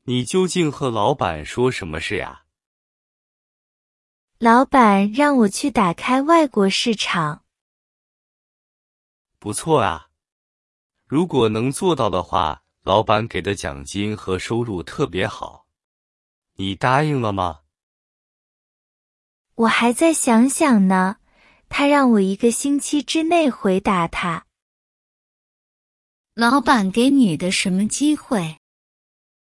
你究竟和老板说什么事呀？ 老板让我去打开外国市场。 不错啊，如果能做到的话，老板给的奖金和收入特别好。你答应了吗？ 我还在想想呢，他让我1个星期之内回答他。 老板给你的什么机会？